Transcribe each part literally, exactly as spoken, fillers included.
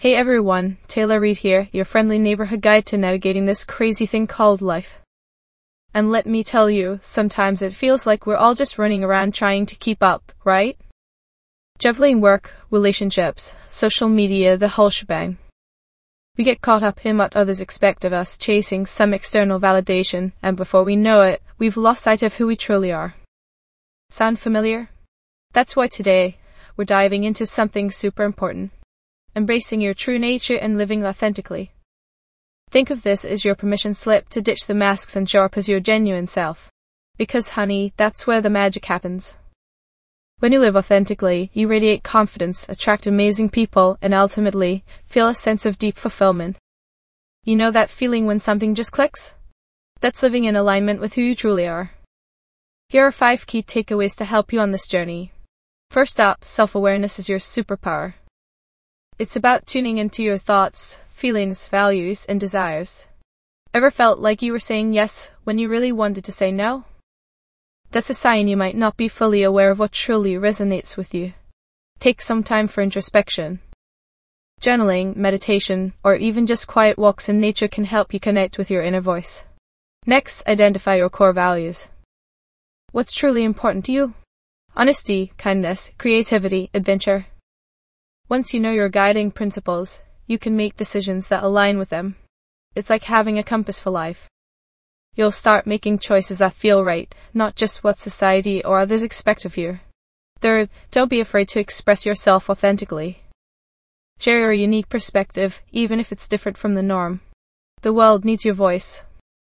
Hey everyone, Taylor Reed here, your friendly neighborhood guide to navigating this crazy thing called life. And let me tell you, sometimes it feels like we're all just running around trying to keep up, right? Juggling work, relationships, social media, the whole shebang. We get caught up in what others expect of us, chasing some external validation, and before we know it, we've lost sight of who we truly are. Sound familiar? That's why today, we're diving into something super important. Embracing your true nature and living authentically. Think of this as your permission slip to ditch the masks and show up as your genuine self. Because honey, that's where the magic happens. When you live authentically, you radiate confidence, attract amazing people, and ultimately, feel a sense of deep fulfillment. You know that feeling when something just clicks? That's living in alignment with who you truly are. Here are five key takeaways to help you on this journey. First up, self-awareness is your superpower. It's about tuning into your thoughts, feelings, values, and desires. Ever felt like you were saying yes when you really wanted to say no? That's a sign you might not be fully aware of what truly resonates with you. Take some time for introspection. Journaling, meditation, or even just quiet walks in nature can help you connect with your inner voice. Next, identify your core values. What's truly important to you? Honesty, kindness, creativity, adventure. Once you know your guiding principles, you can make decisions that align with them. It's like having a compass for life. You'll start making choices that feel right, not just what society or others expect of you. Third, don't be afraid to express yourself authentically. Share your unique perspective, even if it's different from the norm. The world needs your voice.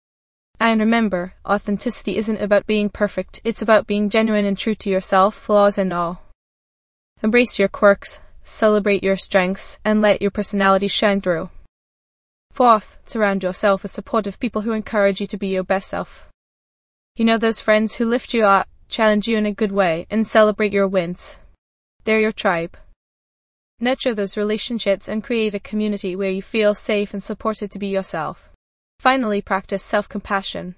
And remember, authenticity isn't about being perfect, it's about being genuine and true to yourself, flaws and all. Embrace your quirks. Celebrate your strengths, and let your personality shine through. Fourth, surround yourself with supportive people who encourage you to be your best self. You know those friends who lift you up, challenge you in a good way, and celebrate your wins. They're your tribe. Nurture those relationships and create a community where you feel safe and supported to be yourself. Finally, practice self-compassion.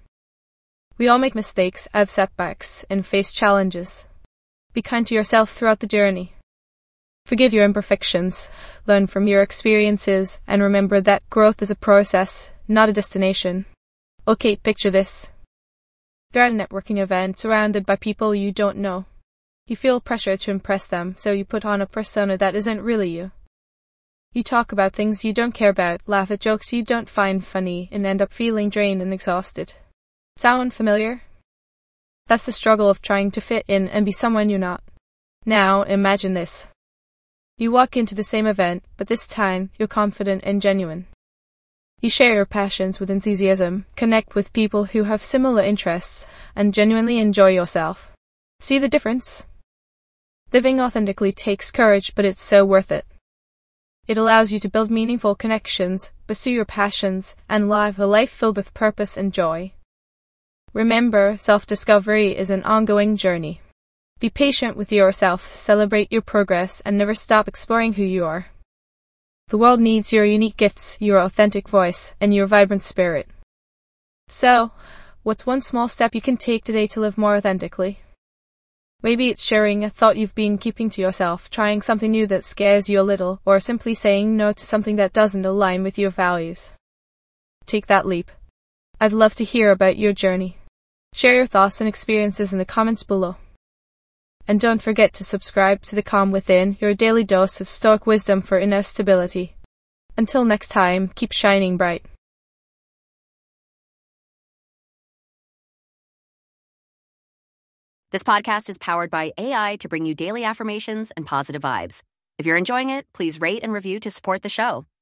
We all make mistakes, have setbacks, and face challenges. Be kind to yourself throughout the journey. Forgive your imperfections, learn from your experiences, and remember that growth is a process, not a destination. Okay, picture this. You're at a networking event surrounded by people you don't know. You feel pressure to impress them, so you put on a persona that isn't really you. You talk about things you don't care about, laugh at jokes you don't find funny, and end up feeling drained and exhausted. Sound familiar? That's the struggle of trying to fit in and be someone you're not. Now, imagine this. You walk into the same event, but this time, you're confident and genuine. You share your passions with enthusiasm, connect with people who have similar interests, and genuinely enjoy yourself. See the difference? Living authentically takes courage, but it's so worth it. It allows you to build meaningful connections, pursue your passions, and live a life filled with purpose and joy. Remember, self-discovery is an ongoing journey. Be patient with yourself, celebrate your progress, and never stop exploring who you are. The world needs your unique gifts, your authentic voice, and your vibrant spirit. So, what's one small step you can take today to live more authentically? Maybe it's sharing a thought you've been keeping to yourself, trying something new that scares you a little, or simply saying no to something that doesn't align with your values. Take that leap. I'd love to hear about your journey. Share your thoughts and experiences in the comments below. And don't forget to subscribe to The Calm Within, your daily dose of Stoic wisdom for inner stability. Until next time, keep shining bright. This podcast is powered by A I to bring you daily affirmations and positive vibes. If you're enjoying it, please rate and review to support the show.